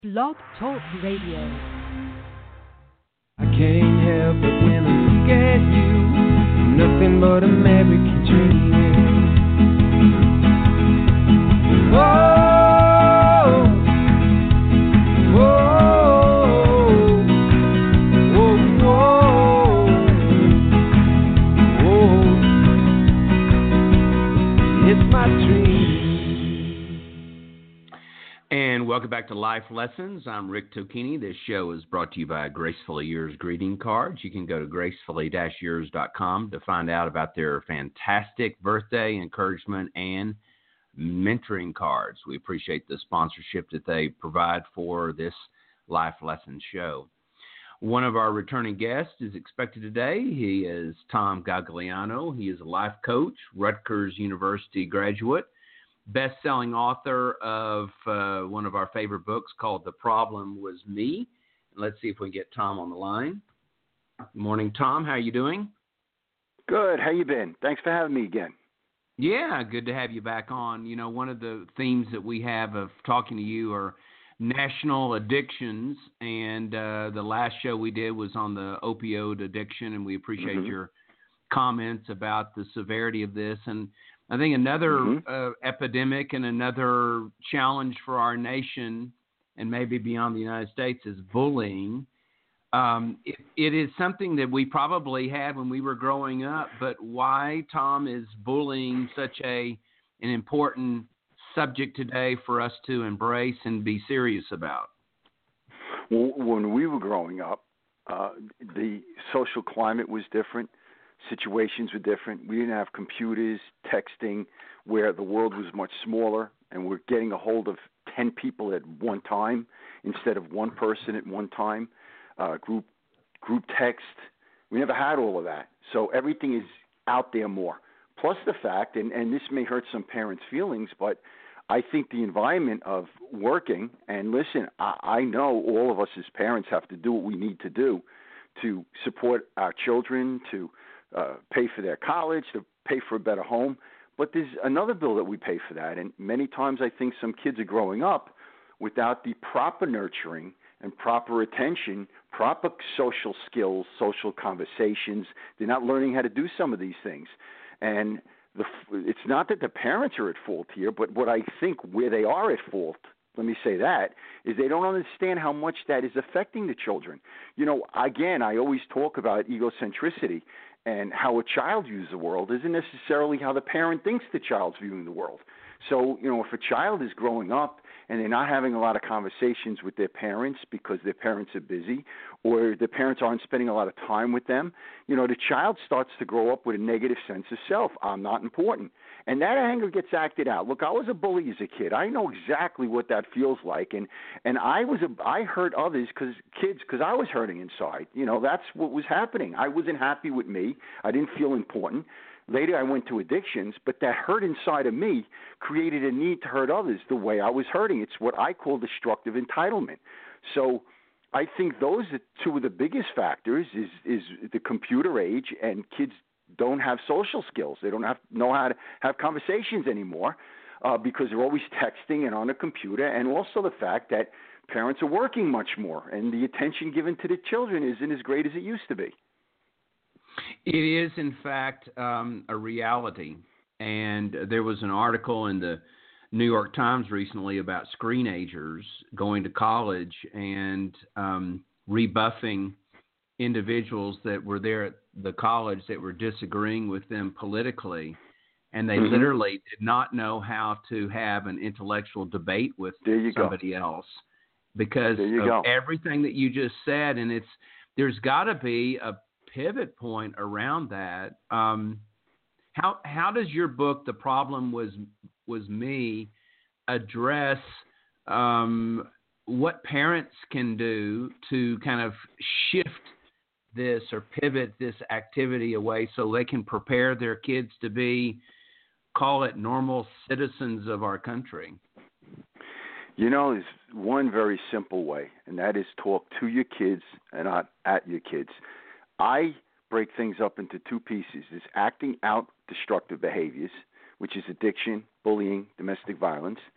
Blog Talk Radio. I can't help it when I look at you. Nothing but American dreaming. Whoa, whoa, whoa, whoa, whoa. It's my dream. And welcome back to Life Lessons. I'm Rick Tocchini. This show is brought to you by Gracefully Yours greeting cards. You can go to gracefully-yours.com to find out about their fantastic birthday, encouragement, and mentoring cards. We appreciate the sponsorship that they provide for this Life Lessons show. One of our returning guests is expected today. He is Tom Gagliano. He is a life coach, Rutgers University graduate, best-selling author of one of our favorite books called The Problem Was Me. Let's see if we can get Tom on the line. Good morning, Tom. How are you doing? Good. How you been? Thanks for having me again. Yeah, good to have you back on. You know, one of the themes that we have of talking to you are national addictions, and the last show we did was on the opioid addiction, and we appreciate your comments about the severity of this. And I think another epidemic and another challenge for our nation and maybe beyond the United States is bullying. It is something that we probably had when we were growing up, but why, Tom, is bullying such an important subject today for us to embrace and be serious about? Well, when we were growing up, the social climate was different. Situations were different. We didn't have computers, texting, where the world was much smaller, and we're getting a hold of 10 people at one time instead of one person at one time. Group text. We never had all of that. So everything is out there more. Plus the fact, and this may hurt some parents' feelings, but I think the environment of working, and listen, I know all of us as parents have to do what we need to do to support our children, to pay for their college, to pay for a better home. But there's another bill that we pay for that. And many times I think some kids are growing up without the proper nurturing and proper attention, proper social skills, social conversations. They're not learning how to do some of these things. And it's not that the parents are at fault here, but what I think where they are at fault, let me say that, is they don't understand how much that is affecting the children. You know, again, I always talk about egocentricity, and how a child views the world isn't necessarily how the parent thinks the child's viewing the world. So, you know, if a child is growing up and they're not having a lot of conversations with their parents because their parents are busy or their parents aren't spending a lot of time with them, you know, the child starts to grow up with a negative sense of self. I'm not important. And that anger gets acted out. Look, I was a bully as a kid. I know exactly what that feels like. And I hurt others because I was hurting inside. You know, that's what was happening. I wasn't happy with me. I didn't feel important. Later, I went to addictions, but that hurt inside of me created a need to hurt others the way I was hurting. It's what I call destructive entitlement. So I think those are two of the biggest factors is the computer age, and kids don't have social skills. They don't know how to have conversations anymore because they're always texting and on a computer, and also the fact that parents are working much more, and the attention given to the children isn't as great as it used to be. It is, in fact, a reality. And there was an article in the New York Times recently about screenagers going to college and rebuffing individuals that were there at the college that were disagreeing with them politically. And they literally did not know how to have an intellectual debate with somebody else because of everything that you just said. And there's got to be a pivot point around that. How does your book, The Problem Was Me, address what parents can do to kind of shift this or pivot this activity away so they can prepare their kids to be, call it, normal citizens of our country? You know, there's one very simple way, and that is talk to your kids and not at your kids. I break things up into two pieces. There's acting out destructive behaviors, which is addiction, bullying, domestic violence,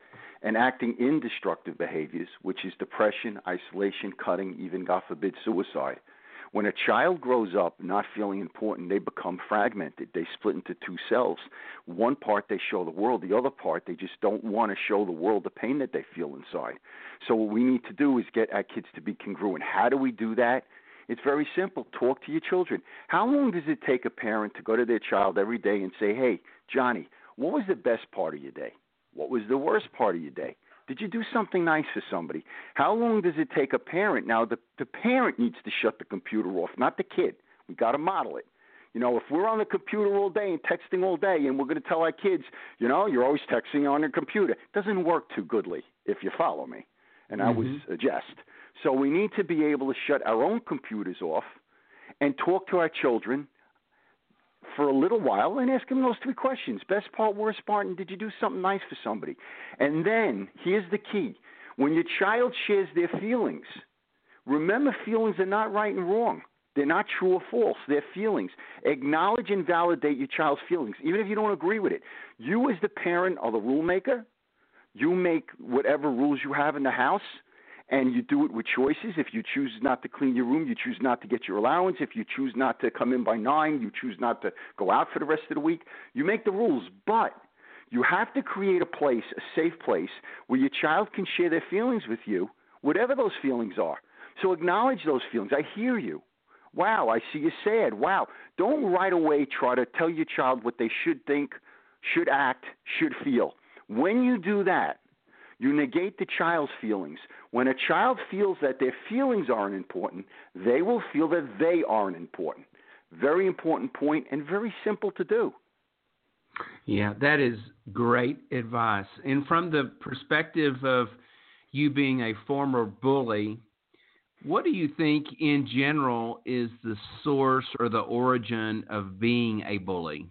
and acting in destructive behaviors, which is depression, isolation, cutting, even, God forbid, suicide. When a child grows up not feeling important, they become fragmented. They split into two selves. One part they show the world. The other part, they just don't want to show the world the pain that they feel inside. So what we need to do is get our kids to be congruent. How do we do that? It's very simple. Talk to your children. How long does it take a parent to go to their child every day and say, hey, Johnny, what was the best part of your day? What was the worst part of your day? Did you do something nice for somebody? How long does it take a parent? Now, the parent needs to shut the computer off, not the kid. We got to model it. You know, if we're on the computer all day and texting all day and we're going to tell our kids, you know, you're always texting on your computer, it doesn't work too goodly, if you follow me. And I was a jest. So we need to be able to shut our own computers off and talk to our children for a little while and ask them those 3 questions. Best part, worst part, and did you do something nice for somebody? And then, here's the key. When your child shares their feelings, remember feelings are not right and wrong. They're not true or false. They're feelings. Acknowledge and validate your child's feelings, even if you don't agree with it. You as the parent are the rule maker. You make whatever rules you have in the house, and you do it with choices. If you choose not to clean your room, you choose not to get your allowance. If you choose not to come in by 9, you choose not to go out for the rest of the week. You make the rules, but you have to create a place, a safe place, where your child can share their feelings with you, whatever those feelings are. So acknowledge those feelings. I hear you. Wow, I see you sad. Wow. Don't right away try to tell your child what they should think, should act, should feel. When you do that, you negate the child's feelings. When a child feels that their feelings aren't important, they will feel that they aren't important. Very important point and very simple to do. Yeah, that is great advice. And from the perspective of you being a former bully, what do you think in general is the source or the origin of being a bully?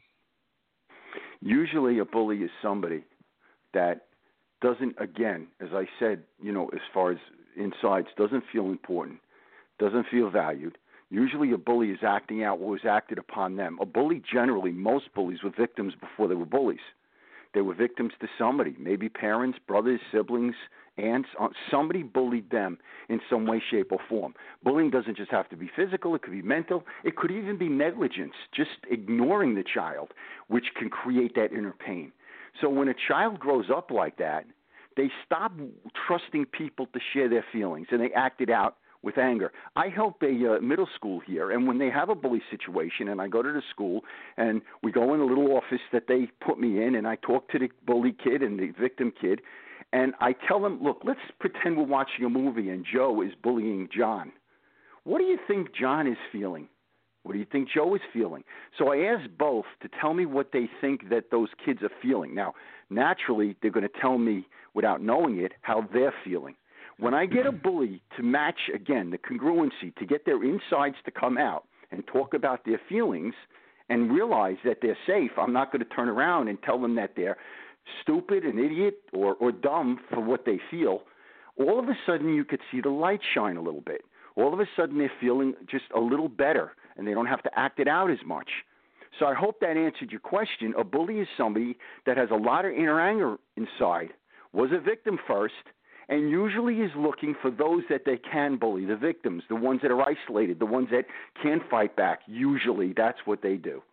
Usually a bully is somebody that doesn't, again, as I said, you know, as far as insides, doesn't feel important, doesn't feel valued. Usually a bully is acting out what was acted upon them. A bully, generally, most bullies were victims before they were bullies. They were victims to somebody, maybe parents, brothers, siblings, aunts. Somebody bullied them in some way, shape, or form. Bullying doesn't just have to be physical. It could be mental. It could even be negligence, just ignoring the child, which can create that inner pain. So when a child grows up like that, they stop trusting people to share their feelings, and they act it out with anger. I help a middle school here, and when they have a bully situation, and I go to the school, and we go in a little office that they put me in, and I talk to the bully kid and the victim kid, and I tell them, look, let's pretend we're watching a movie, and Joe is bullying John. What do you think John is feeling? What do you think Joe is feeling? So I asked both to tell me what they think that those kids are feeling. Now, naturally, they're going to tell me, without knowing it, how they're feeling. When I get a bully to match, again, the congruency, to get their insides to come out and talk about their feelings and realize that they're safe, I'm not going to turn around and tell them that they're stupid, an idiot, or dumb for what they feel. All of a sudden, you could see the light shine a little bit. All of a sudden, they're feeling just a little better, and they don't have to act it out as much. So I hope that answered your question. A bully is somebody that has a lot of inner anger inside, was a victim first, and usually is looking for those that they can bully, the victims, the ones that are isolated, the ones that can't fight back. Usually that's what they do.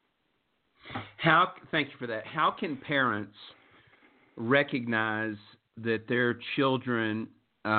Thank you for that. How can parents recognize that their children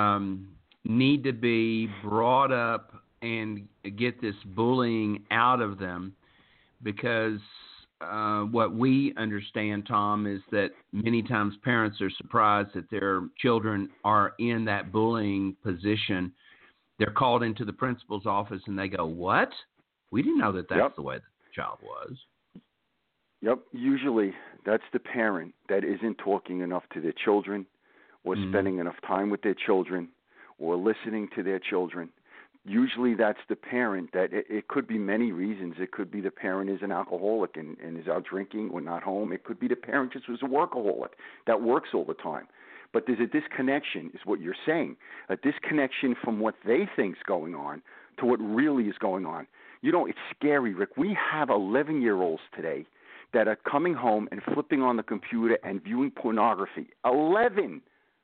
need to be brought up and get this bullying out of them? Because what we understand, Tom, is that many times parents are surprised that their children are in that bullying position. They're called into the principal's office and they go, what? We didn't know that that's the way the child was. Yep. Usually that's the parent that isn't talking enough to their children or spending enough time with their children or listening to their children. Usually that's the parent that it could be many reasons. It could be the parent is an alcoholic and is out drinking or not home. It could be the parent just was a workaholic that works all the time. But there's a disconnection is what you're saying, a disconnection from what they think's going on to what really is going on. You know, it's scary, Rick. We have 11-year-olds today that are coming home and flipping on the computer and viewing pornography. 11.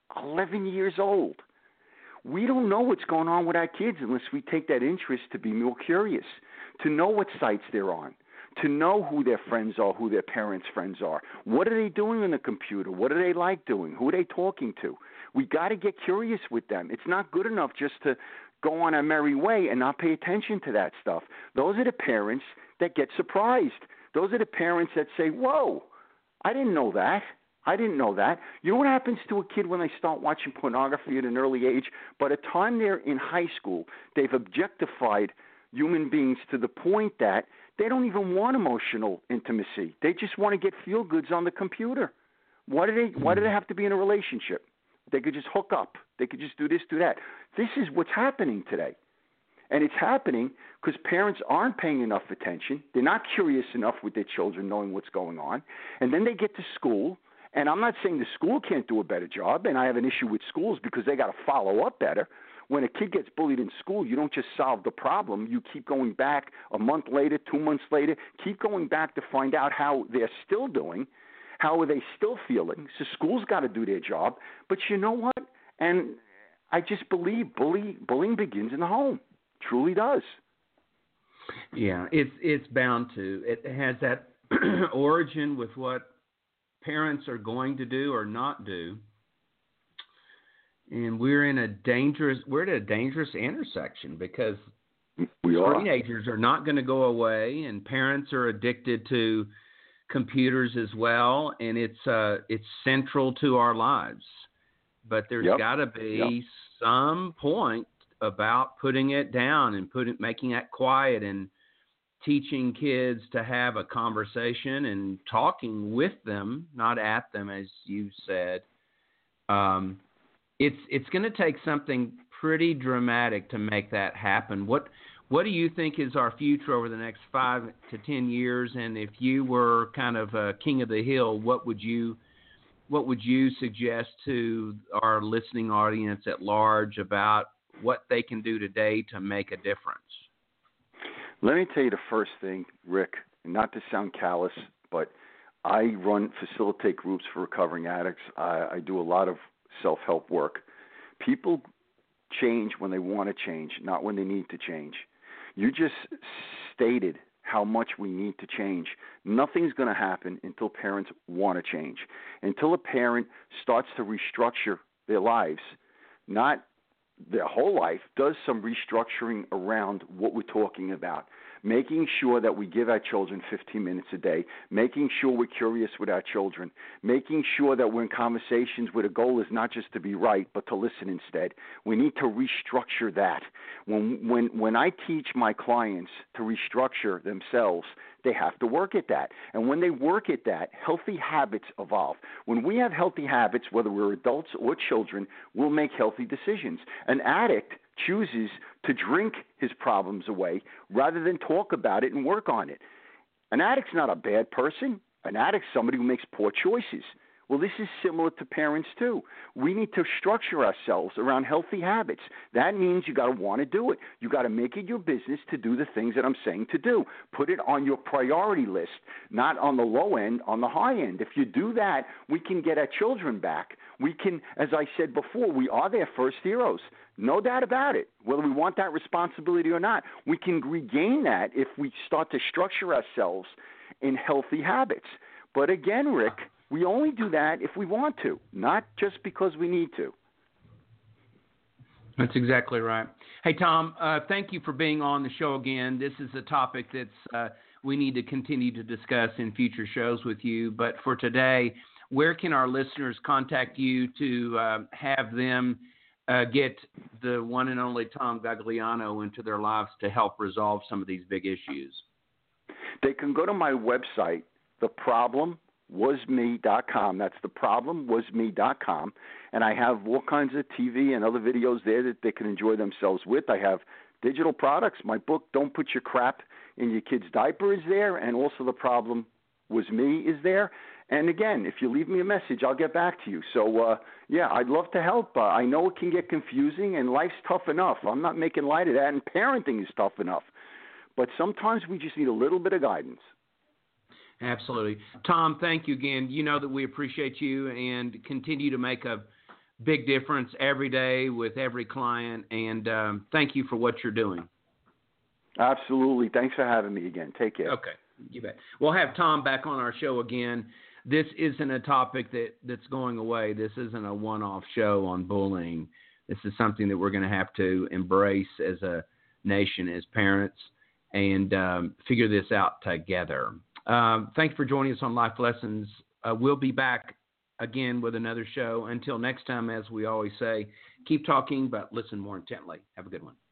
11 years old. We don't know what's going on with our kids unless we take that interest to be more curious, to know what sites they're on, to know who their friends are, who their parents' friends are. What are they doing on the computer? What do they like doing? Who are they talking to? We got to get curious with them. It's not good enough just to go on our merry way and not pay attention to that stuff. Those are the parents that get surprised. Those are the parents that say, whoa, I didn't know that. I didn't know that. You know what happens to a kid when they start watching pornography at an early age? By the time they're in high school, they've objectified human beings to the point that they don't even want emotional intimacy. They just want to get feel-goods on the computer. Why do they have to be in a relationship? They could just hook up. They could just do this, do that. This is what's happening today. And it's happening because parents aren't paying enough attention. They're not curious enough with their children knowing what's going on. And then they get to school. And I'm not saying the school can't do a better job, and I have an issue with schools because they got to follow up better. When a kid gets bullied in school, you don't just solve the problem. You keep going back a month later, 2 months later, keep going back to find out how they're still doing, how are they still feeling. So school's got to do their job. But you know what? And I just believe bullying begins in the home. Truly does. Yeah, it's bound to. It has that origin with what parents are going to do or not do, and we're at a dangerous intersection because teenagers are not going to go away, and parents are addicted to computers as well, and it's central to our lives. But there's got to be some point about putting it down and making that quiet and teaching kids to have a conversation and talking with them, not at them, as you said. It's going to take something pretty dramatic to make that happen. What do you think is our future over the next 5 to 10 years? And if you were kind of a king of the hill, what would you suggest to our listening audience at large about what they can do today to make a difference? Let me tell you the first thing, Rick, not to sound callous, but I facilitate groups for recovering addicts. I do a lot of self-help work. People change when they want to change, not when they need to change. You just stated how much we need to change. Nothing's going to happen until parents want to change. Until a parent starts to restructure their lives, not their whole life, does some restructuring around what we're talking about. Making sure that we give our children 15 minutes a day, making sure we're curious with our children, making sure that we're in conversations where the goal is not just to be right, but to listen instead. We need to restructure that. When I teach my clients to restructure themselves, they have to work at that. And when they work at that, healthy habits evolve. When we have healthy habits, whether we're adults or children, we'll make healthy decisions. An addict chooses to drink his problems away rather than talk about it and work on it. An addict's not a bad person. An addict's somebody who makes poor choices. Well, this is similar to parents too. We need to structure ourselves around healthy habits. That means you got to want to do it. You got to make it your business to do the things that I'm saying to do. Put it on your priority list, not on the low end, on the high end. If you do that, we can get our children back. We can, as I said before, we are their first heroes. No doubt about it. Whether we want that responsibility or not, we can regain that if we start to structure ourselves in healthy habits. But again, Rick, we only do that if we want to, not just because we need to. That's exactly right. Hey, Tom, thank you for being on the show again. This is a topic that's we need to continue to discuss in future shows with you. But for today, where can our listeners contact you to have them get the one and only Tom Gagliano into their lives to help resolve some of these big issues? They can go to my website, theproblemwasme.com. That's theproblemwasme.com. And I have all kinds of TV and other videos there that they can enjoy themselves with. I have digital products. My book, Don't Put Your Crap in Your Kid's Diaper, is there. And also The Problem Was Me is there. And again, if you leave me a message, I'll get back to you. So, yeah, I'd love to help. I know it can get confusing, and life's tough enough. I'm not making light of that, and parenting is tough enough. But sometimes we just need a little bit of guidance. Absolutely. Tom, thank you again. You know that we appreciate you and continue to make a big difference every day with every client, and thank you for what you're doing. Absolutely. Thanks for having me again. Take care. Okay, you bet. We'll have Tom back on our show again. This isn't a topic that's going away. This isn't a one-off show on bullying. This is something that we're going to have to embrace as a nation, as parents, and figure this out together. Thanks for joining us on Life Lessons. We'll be back again with another show. Until next time, as we always say, keep talking, but listen more intently. Have a good one.